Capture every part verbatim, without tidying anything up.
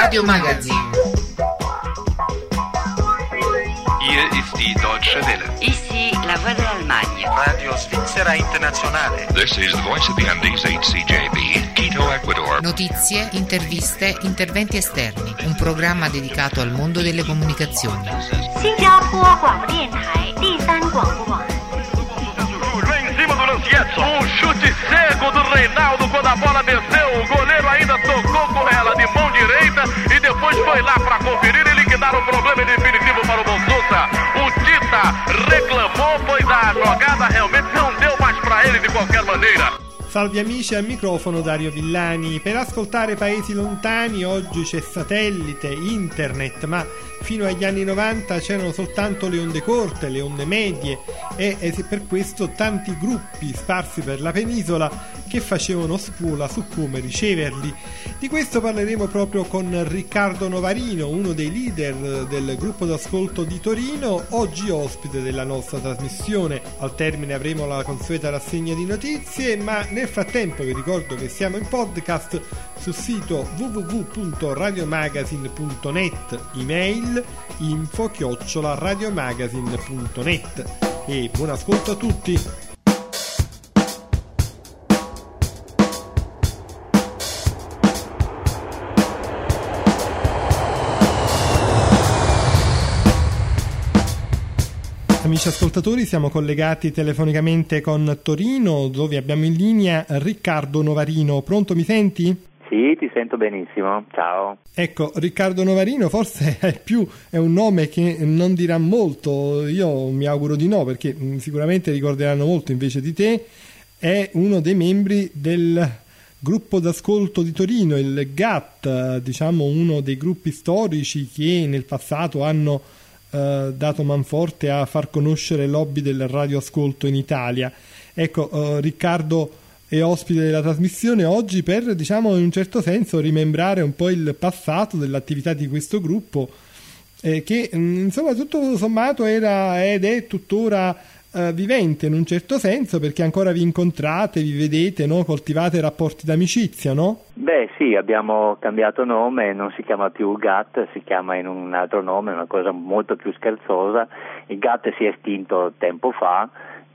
Radio Magazine. Hier ist die Deutsche Welle. Ici la voix de l'Allemagne. Radio Svizzera Internazionale. This is the voice of the Andes H C J B, Quito, Ecuador. Notizie, interviste, interventi esterni. Un programma dedicato al mondo delle comunicazioni. Vem em cima do Lancietto. Um chute cego do Reinaldo quando a bola desceu. O goleiro ainda tocou com ela de mão direita e depois foi lá para conferir e liquidar o problema definitivo para o Bonsusa. O Tita reclamou, pois a jogada realmente não deu mais para ele de qualquer maneira. Salve amici, al microfono Dario Villani. Per ascoltare paesi lontani oggi c'è satellite, internet, ma fino agli anni novanta c'erano soltanto le onde corte, le onde medie e, e per questo tanti gruppi sparsi per la penisola che facevano scuola su come riceverli. Di questo parleremo proprio con Riccardo Novarino, uno dei leader del gruppo d'ascolto di Torino, oggi ospite della nostra trasmissione. Al termine avremo la consueta rassegna di notizie, ma nel frattempo vi ricordo che siamo in podcast sul sito w w w punto radiomagazine punto net, email info chiocciola radiomagazine punto net. E buon ascolto a tutti. Amici ascoltatori, siamo collegati telefonicamente con Torino, dove abbiamo in linea Riccardo Novarino. Pronto, mi senti? Sì, ti sento benissimo, ciao. Ecco, Riccardo Novarino forse è più è un nome che non dirà molto, io mi auguro di no, perché sicuramente ricorderanno molto invece di te. È uno dei membri del gruppo d'ascolto di Torino, il G A T, diciamo uno dei gruppi storici che nel passato hanno Uh, dato manforte a far conoscere l'hobby del radioascolto in Italia. Ecco, uh, Riccardo è ospite della trasmissione oggi per, diciamo, in un certo senso rimembrare un po' il passato dell'attività di questo gruppo eh, che mh, insomma tutto sommato era ed è tuttora uh, vivente in un certo senso, perché ancora vi incontrate, vi vedete, no? Coltivate rapporti d'amicizia, no? Beh sì, abbiamo cambiato nome, non si chiama più G A T, si chiama in un altro nome, una cosa molto più scherzosa. Il G A T si è estinto tempo fa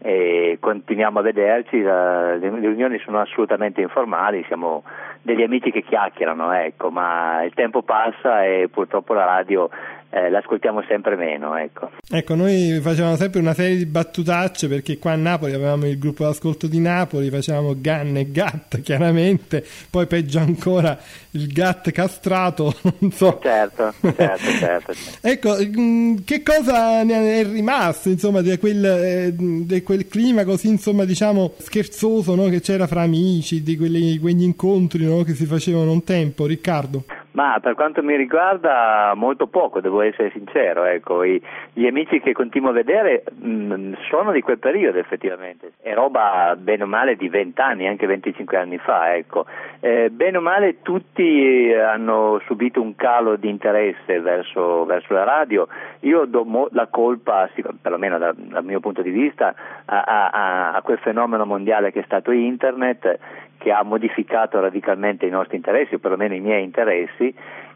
e continuiamo a vederci, le riunioni sono assolutamente informali, siamo degli amici che chiacchierano, ecco, ma il tempo passa e purtroppo la radio eh, l'ascoltiamo sempre meno, ecco. Ecco, noi facevamo sempre una serie di battutacce, perché qua a Napoli avevamo il gruppo d'ascolto di Napoli, facevamo Gann e Gat chiaramente, poi peggio ancora il Gat castrato, non so. Certo, certo, certo. Ecco, che cosa ne è rimasto, insomma, di quel, eh, di quel clima così, insomma, diciamo, scherzoso, no, che c'era fra amici, di quelli, quegli incontri, no, che si facevano un tempo, Riccardo? Ma per quanto mi riguarda molto poco, devo essere sincero, ecco, I, gli amici che continuo a vedere mh, sono di quel periodo effettivamente, è roba bene o male di vent'anni, anche venticinque anni fa, ecco, eh, bene o male tutti hanno subito un calo di interesse verso, verso la radio. Io do mo- la colpa, perlomeno dal, dal mio punto di vista, a, a, a quel fenomeno mondiale che è stato internet, che ha modificato radicalmente i nostri interessi, o perlomeno i miei interessi,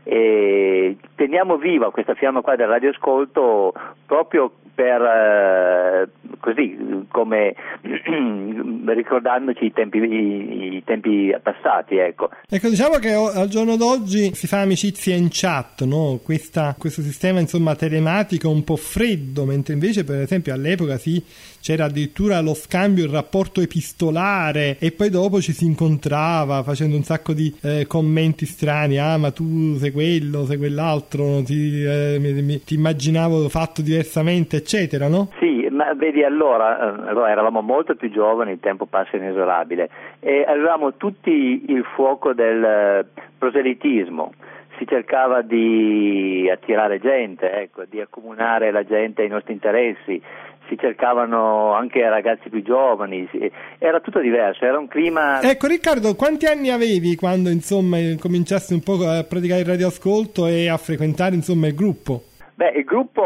e teniamo viva questa fiamma qua del radioascolto proprio per eh, così come ricordandoci i tempi, i, i tempi passati, ecco. Ecco, diciamo che al giorno d'oggi si fa amicizia in chat, no? Questa, questo sistema, insomma, telematico un po' freddo, mentre invece per esempio all'epoca sì, c'era addirittura lo scambio, il rapporto epistolare, e poi dopo ci si incontrava facendo un sacco di eh, commenti strani, ah ma tu sei quello, sei quell'altro, ti, eh, mi, mi, ti immaginavo fatto diversamente, eccetera, no? Sì, ma vedi, allora, allora eravamo molto più giovani, il tempo passa inesorabile, e avevamo tutti il fuoco del proselitismo. Si cercava di attirare gente, ecco, di accomunare la gente ai nostri interessi, si cercavano anche ragazzi più giovani, era tutto diverso, era un clima... Ecco Riccardo, quanti anni avevi quando insomma cominciasti un po' a praticare il radioascolto e a frequentare insomma il gruppo? Beh, il gruppo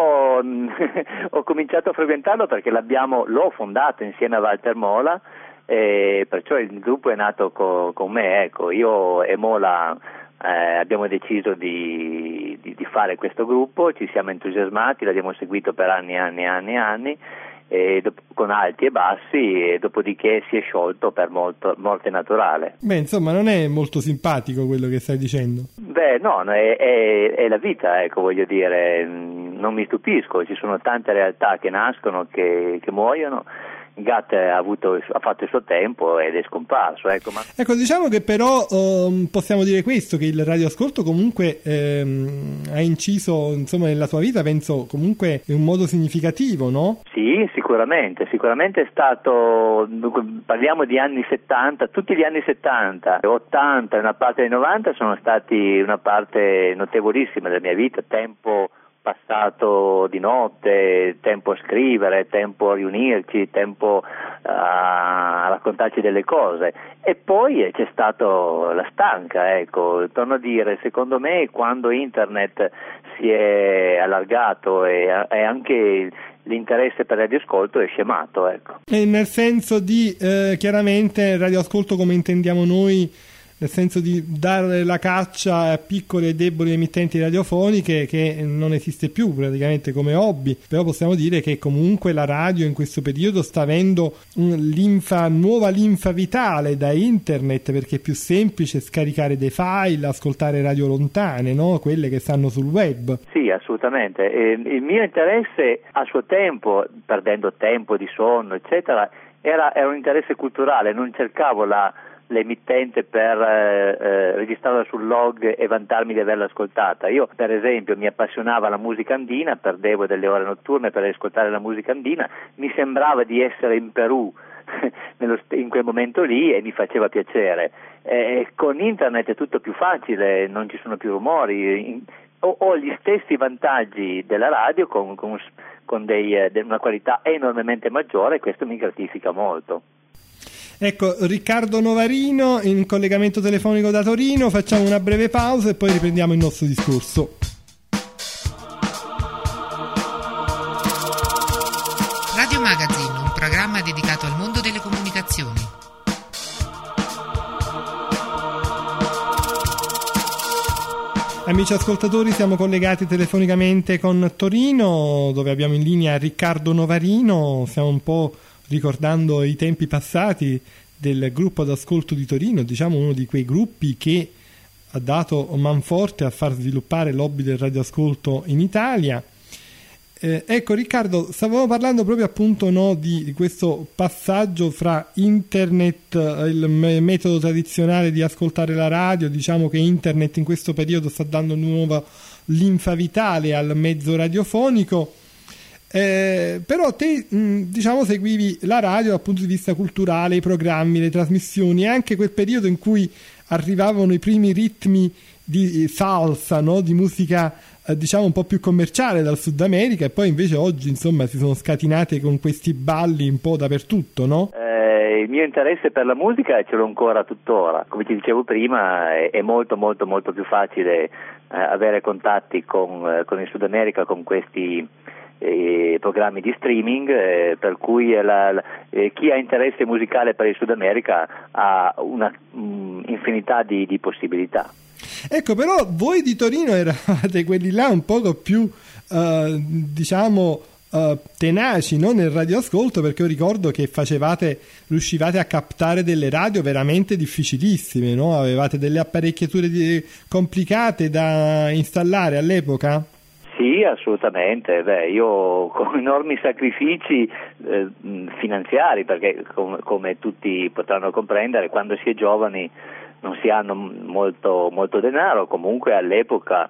ho cominciato a frequentarlo perché l'abbiamo, l'ho fondato insieme a Walter Mola, e perciò il gruppo è nato co, con me, ecco, io e Mola eh, abbiamo deciso di, di, di fare questo gruppo, ci siamo entusiasmati, l'abbiamo seguito per anni e anni e anni e anni, e dopo, con alti e bassi, e dopodiché si è sciolto per molto, morte naturale. Beh, insomma, non è molto simpatico quello che stai dicendo. Beh, no, è, è, è la vita, ecco, voglio dire, non mi stupisco, ci sono tante realtà che nascono, che, che muoiono. Gatt ha, avuto, ha fatto il suo tempo ed è scomparso. Ecco, ma... ecco, diciamo che però um, possiamo dire questo, che il radioascolto comunque ehm, ha inciso, insomma, nella tua vita, penso comunque in un modo significativo, no? Sì, sicuramente, sicuramente è stato, parliamo di anni settanta, tutti gli anni settanta, ottanta e una parte dei novanta sono stati una parte notevolissima della mia vita, tempo passato di notte, tempo a scrivere, tempo a riunirci, tempo a raccontarci delle cose, e poi c'è stato la stanca, ecco, torno a dire, secondo me quando internet si è allargato e, e anche l'interesse per il radioascolto è scemato, ecco. E nel senso di eh, chiaramente radioascolto come intendiamo noi, nel senso di dare la caccia a piccole e deboli emittenti radiofoniche, che non esiste più praticamente come hobby, però possiamo dire che comunque la radio in questo periodo sta avendo un linfa, nuova linfa vitale da internet, perché è più semplice scaricare dei file, ascoltare radio lontane, no? Quelle che stanno sul web. Sì, assolutamente. Eh, il mio interesse a suo tempo, perdendo tempo di sonno eccetera, era, era un interesse culturale, non cercavo la l'emittente per eh, eh, registrarla sul log e vantarmi di averla ascoltata. Io, per esempio, mi appassionava la musica andina, perdevo delle ore notturne per ascoltare la musica andina, mi sembrava di essere in Perù nello, in quel momento lì, e mi faceva piacere. Eh, con internet è tutto più facile, non ci sono più rumori, in, ho, ho gli stessi vantaggi della radio con, con, con dei, eh, una qualità enormemente maggiore, e questo mi gratifica molto. Ecco, Riccardo Novarino in collegamento telefonico da Torino. Facciamo una breve pausa e poi riprendiamo il nostro discorso. Radio Magazine, un programma dedicato al mondo delle comunicazioni. Amici ascoltatori, siamo collegati telefonicamente con Torino, dove abbiamo in linea Riccardo Novarino. Stiamo un po' ricordando i tempi passati del gruppo d'ascolto di Torino, diciamo uno di quei gruppi che ha dato manforte a far sviluppare l'hobby del radioascolto in Italia. Eh, ecco Riccardo, stavamo parlando proprio appunto no, di, di questo passaggio fra internet, il me- metodo tradizionale di ascoltare la radio. Diciamo che internet in questo periodo sta dando nuova linfa vitale al mezzo radiofonico. Eh, però te mh, diciamo seguivi la radio dal punto di vista culturale, i programmi, le trasmissioni, e anche quel periodo in cui arrivavano i primi ritmi di salsa, no? Di musica eh, diciamo un po' più commerciale dal Sud America, e poi invece oggi insomma si sono scatenate con questi balli un po' dappertutto, no? Eh, il mio interesse per la musica ce l'ho ancora tuttora, come ti dicevo prima, è, è molto molto molto più facile eh, avere contatti con, eh, con il Sud America, con questi Eh, programmi di streaming, eh, per cui la, la, eh, chi ha interesse musicale per il Sud America ha una mh, infinità di, di possibilità. Ecco, però voi di Torino eravate quelli là un poco più eh, diciamo eh, tenaci, no? Nel radioascolto, perché io ricordo che facevate, riuscivate a captare delle radio veramente difficilissime, no? Avevate delle apparecchiature di, complicate da installare all'epoca? Sì, assolutamente. Beh, io con enormi sacrifici eh, finanziari, perché com- come tutti potranno comprendere, quando si è giovani non si hanno molto, molto denaro. Comunque all'epoca,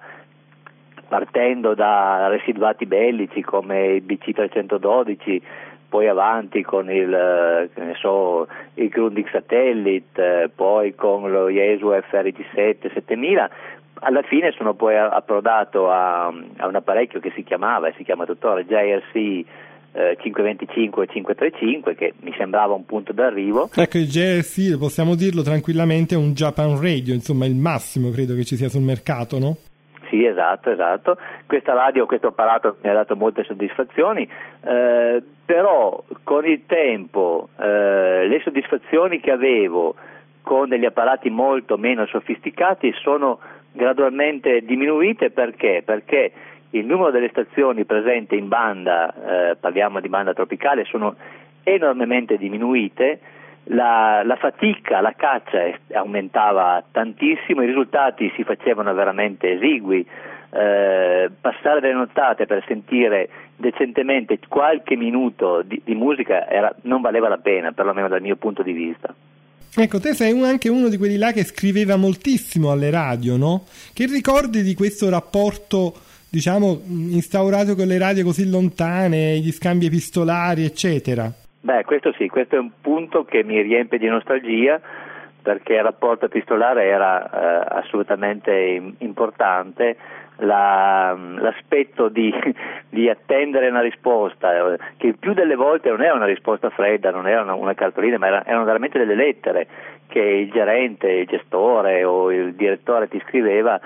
partendo da residuati bellici come il B C trecentododici, poi avanti con il, che ne so, il Grundig Satellite, poi con lo Yaesu F R G sette settemila, alla fine sono poi approdato a, a un apparecchio che si chiamava e si chiama tuttora J R C eh, cinquecentoventicinque e cinquecentotrentacinque, che mi sembrava un punto d'arrivo. Ecco, il J R C, possiamo dirlo tranquillamente, è un Japan Radio, insomma il massimo credo che ci sia sul mercato, no? Sì, esatto, esatto. Questa radio, questo apparato mi ha dato molte soddisfazioni, eh, però con il tempo eh, le soddisfazioni che avevo con degli apparati molto meno sofisticati sono gradualmente diminuite. Perché? Perché il numero delle stazioni presenti in banda, eh, parliamo di banda tropicale, sono enormemente diminuite, la, la fatica, la caccia aumentava tantissimo, i risultati si facevano veramente esigui, eh, passare delle nottate per sentire decentemente qualche minuto di, di musica era, non valeva la pena, perlomeno dal mio punto di vista. Ecco, te sei un, anche uno di quelli là che scriveva moltissimo alle radio, no? Che ricordi di questo rapporto, diciamo, instaurato con le radio così lontane, gli scambi epistolari, eccetera? Beh, questo sì, questo è un punto che mi riempie di nostalgia, perché il rapporto epistolare era eh, assolutamente importante. La, l'aspetto di, di attendere una risposta, che più delle volte non era una risposta fredda, non era una, una cartolina, ma era, erano veramente delle lettere che il gerente, il gestore o il direttore ti scriveva,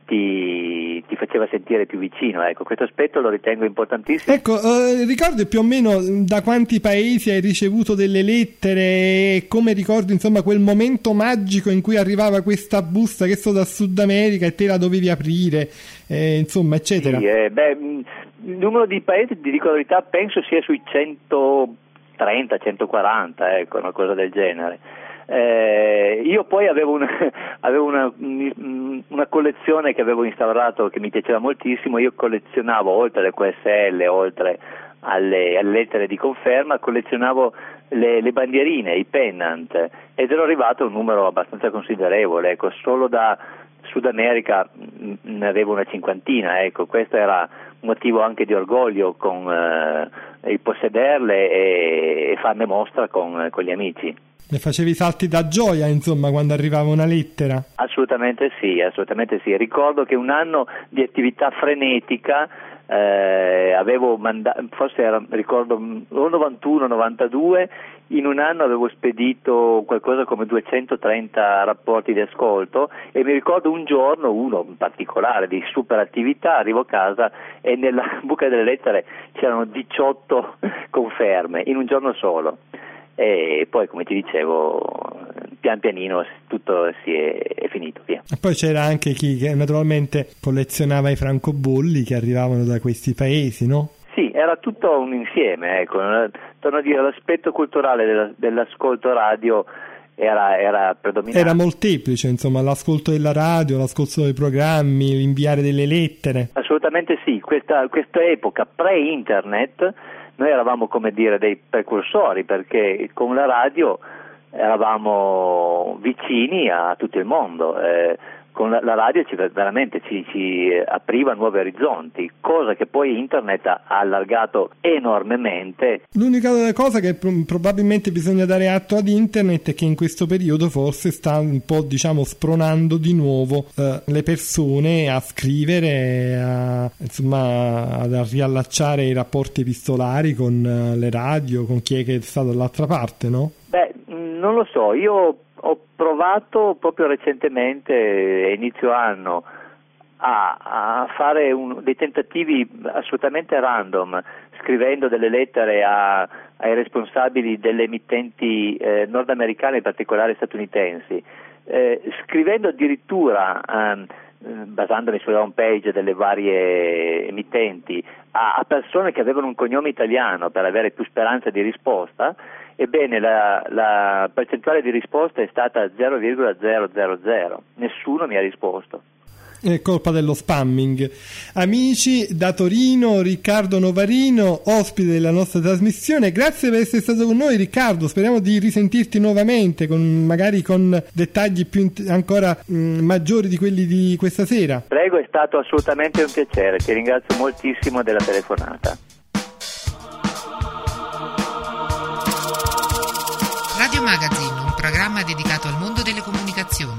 ti, ti faceva sentire più vicino. Ecco, questo aspetto lo ritengo importantissimo. Ecco, eh, ricordi più o meno da quanti paesi hai ricevuto delle lettere e come ricordi, insomma, quel momento magico in cui arrivava questa busta, che so, da Sud America e te la dovevi aprire, eh, insomma, eccetera? Sì, eh, beh, il numero di paesi, ti dico la verità, penso sia sui centotrenta centoquaranta, ecco, una cosa del genere. Eh, io poi avevo, una, avevo una, una collezione che avevo instaurato che mi piaceva moltissimo. Io collezionavo, oltre alle Q S L, oltre alle, alle lettere di conferma, collezionavo le, le bandierine, i pennant, ed ero arrivato a un numero abbastanza considerevole. Ecco, solo da Sud America ne avevo una cinquantina. Ecco, questo era un motivo anche di orgoglio con eh, il possederle e, e farne mostra con, con gli amici. Ne facevi salti da gioia, insomma, quando arrivava una lettera? Assolutamente sì, assolutamente sì. Ricordo che un anno di attività frenetica, eh, avevo mandato, forse era, ricordo, o novantuno novantadue, in un anno avevo spedito qualcosa come duecentotrenta rapporti di ascolto, e mi ricordo un giorno, uno in particolare di super attività, arrivo a casa e nella buca delle lettere c'erano diciotto conferme in un giorno solo. E poi, come ti dicevo, pian pianino tutto si è, è finito via. E poi c'era anche chi che naturalmente collezionava i francobolli che arrivavano da questi paesi, no? Sì, era tutto un insieme, ecco. Torno a dire, l'aspetto culturale della, dell'ascolto radio era, era predominante. Era molteplice, insomma, l'ascolto della radio, l'ascolto dei programmi, l'inviare delle lettere. Assolutamente sì, questa, questa epoca pre-internet noi eravamo, come dire, dei precursori, perché con la radio eravamo vicini a tutto il mondo. Eh, con la, la radio ci, veramente ci, ci apriva nuovi orizzonti, cosa che poi internet ha allargato enormemente. L'unica cosa che pro- probabilmente bisogna dare atto ad internet è che in questo periodo forse sta un po', diciamo, spronando di nuovo eh, le persone a scrivere, a, insomma, ad riallacciare i rapporti epistolari con uh, le radio, con chi è che sta dall'altra parte, no? Beh, non lo so, io ho provato proprio recentemente, a inizio anno, a, a fare un, dei tentativi assolutamente random, scrivendo delle lettere a, ai responsabili delle emittenti eh, nordamericane, in particolare statunitensi, eh, scrivendo addirittura, eh, basandomi sulla home page delle varie emittenti, a, a persone che avevano un cognome italiano per avere più speranza di risposta. Ebbene, la, la percentuale di risposta è stata zero virgola zero zero zero, nessuno mi ha risposto. È colpa dello spamming. Amici, da Torino, Riccardo Novarino, ospite della nostra trasmissione. Grazie per essere stato con noi, Riccardo. Speriamo di risentirti nuovamente, con, magari con dettagli più ancora mh, maggiori di quelli di questa sera. Prego, è stato assolutamente un piacere. Ti ringrazio moltissimo della telefonata. Radio Magazine, un programma dedicato al mondo delle comunicazioni.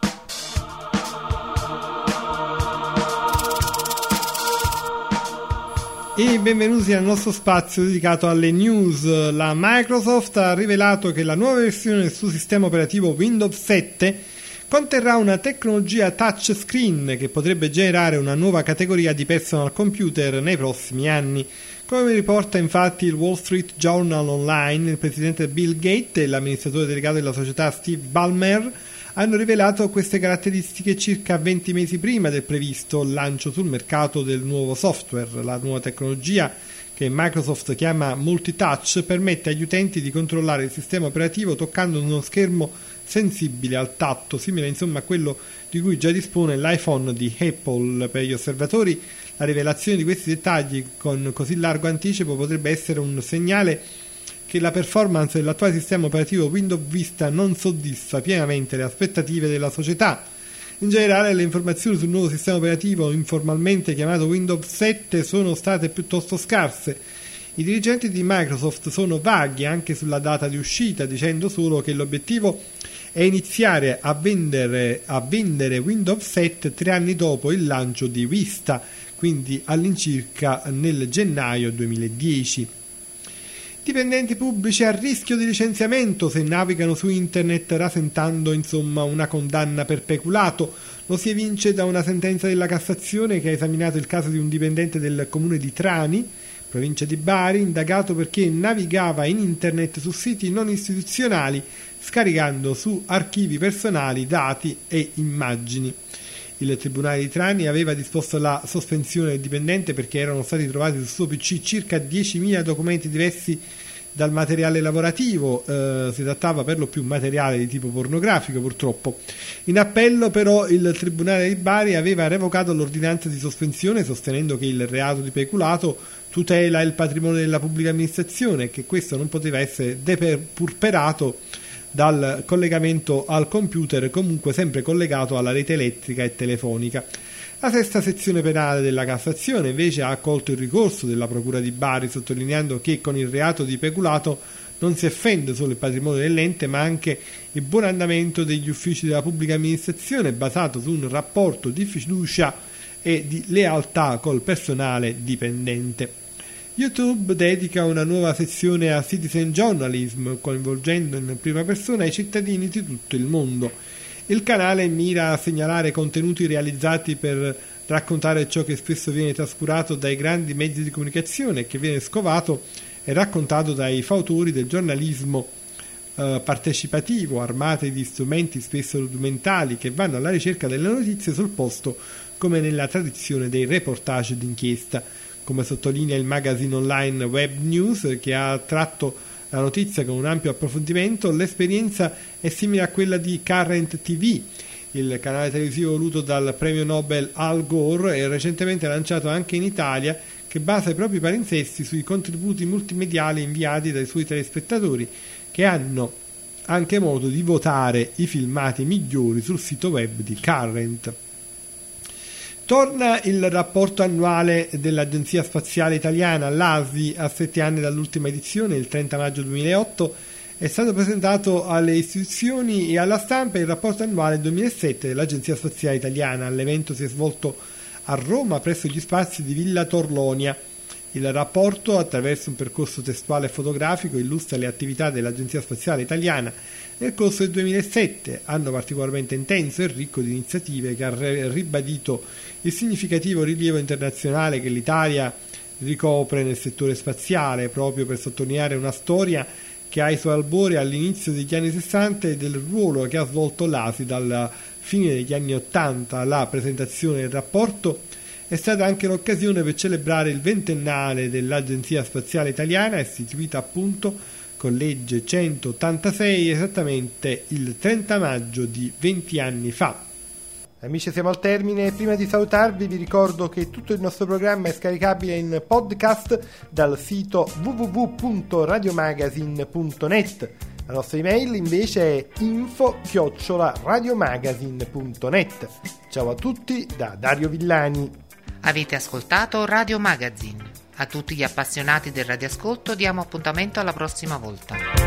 E benvenuti al nostro spazio dedicato alle news. La Microsoft ha rivelato che la nuova versione del suo sistema operativo Windows sette conterrà una tecnologia touchscreen che potrebbe generare una nuova categoria di personal computer nei prossimi anni. Come riporta infatti il Wall Street Journal Online, il presidente Bill Gates e l'amministratore delegato della società Steve Ballmer hanno rivelato queste caratteristiche circa venti mesi prima del previsto lancio sul mercato del nuovo software. La nuova tecnologia, che Microsoft chiama Multitouch, permette agli utenti di controllare il sistema operativo toccando uno schermo sensibile al tatto, simile insomma a quello di cui già dispone l'iPhone di Apple. Per gli osservatori la rivelazione di questi dettagli con così largo anticipo potrebbe essere un segnale che la performance dell'attuale sistema operativo Windows Vista non soddisfa pienamente le aspettative della società. In generale, le informazioni sul nuovo sistema operativo, informalmente chiamato Windows sette, sono state piuttosto scarse. I dirigenti di Microsoft sono vaghi anche sulla data di uscita, dicendo solo che l'obiettivo è iniziare a vendere, a vendere Windows sette tre anni dopo il lancio di Vista, quindi all'incirca nel gennaio duemiladieci. Dipendenti pubblici a rischio di licenziamento se navigano su internet rasentando insomma una condanna per peculato. Lo si evince da una sentenza della Cassazione che ha esaminato il caso di un dipendente del comune di Trani, provincia di Bari, indagato perché navigava in internet su siti non istituzionali scaricando su archivi personali dati e immagini. Il tribunale di Trani aveva disposto la sospensione del dipendente perché erano stati trovati sul suo P C circa diecimila documenti diversi dal materiale lavorativo. Eh, si trattava per lo più materiale di tipo pornografico, purtroppo. In appello però il tribunale di Bari aveva revocato l'ordinanza di sospensione, sostenendo che il reato di peculato tutela il patrimonio della pubblica amministrazione e che questo non poteva essere depurperato dal collegamento al computer, comunque sempre collegato alla rete elettrica e telefonica. La sesta sezione penale della Cassazione invece ha accolto il ricorso della Procura di Bari, sottolineando che con il reato di peculato non si offende solo il patrimonio dell'ente ma anche il buon andamento degli uffici della pubblica amministrazione, basato su un rapporto di fiducia e di lealtà col personale dipendente. YouTube dedica una nuova sezione a Citizen Journalism, coinvolgendo in prima persona i cittadini di tutto il mondo. Il canale mira a segnalare contenuti realizzati per raccontare ciò che spesso viene trascurato dai grandi mezzi di comunicazione e che viene scovato e raccontato dai fautori del giornalismo eh, partecipativo, armati di strumenti spesso rudimentali che vanno alla ricerca delle notizie sul posto, come nella tradizione dei reportage d'inchiesta. Come sottolinea il magazine online Web News, che ha tratto la notizia con un ampio approfondimento, l'esperienza è simile a quella di Current T V, il canale televisivo voluto dal premio Nobel Al Gore e recentemente lanciato anche in Italia, che basa i propri palinsesti sui contributi multimediali inviati dai suoi telespettatori, che hanno anche modo di votare i filmati migliori sul sito web di Current. Torna il rapporto annuale dell'Agenzia Spaziale Italiana, l'A S I, a sette anni dall'ultima edizione, il trenta maggio duemilaotto. È stato presentato alle istituzioni e alla stampa il rapporto annuale duemilasette dell'Agenzia Spaziale Italiana. L'evento si è svolto a Roma presso gli spazi di Villa Torlonia. Il rapporto, attraverso un percorso testuale e fotografico, illustra le attività dell'Agenzia Spaziale Italiana nel corso del duemilasette, anno particolarmente intenso e ricco di iniziative che ha ribadito il significativo rilievo internazionale che l'Italia ricopre nel settore spaziale, proprio per sottolineare una storia che ha i suoi albori all'inizio degli anni sessanta e del ruolo che ha svolto l'A S I dalla fine degli anni ottanta. La presentazione del rapporto è stata anche l'occasione per celebrare il ventennale dell'Agenzia Spaziale Italiana, istituita appunto con legge centottantasei esattamente il trenta maggio di venti anni fa. Amici, siamo al termine. Prima di salutarvi vi ricordo che tutto il nostro programma è scaricabile in podcast dal sito w w w punto radiomagazine punto net. La nostra email invece è info chiocciola radiomagazine punto net. Ciao a tutti da Dario Villani. Avete ascoltato Radio Magazine. A tutti gli appassionati del radioascolto diamo appuntamento alla prossima volta.